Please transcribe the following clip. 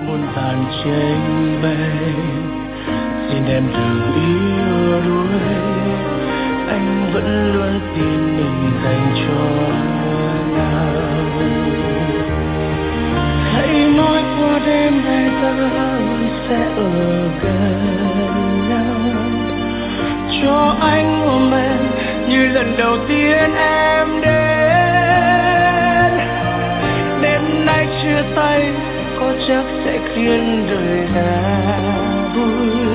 muôn tàn trên bay. Xin em đừng yếu đuối, anh vẫn luôn tin mình dành cho nhau. Hãy nói qua đêm nay ta vẫn sẽ ở gần nhau, cho anh ôm em như lần đầu tiên em đến. Đêm nay chia tay có chắc sẽ khiến đời ta vui,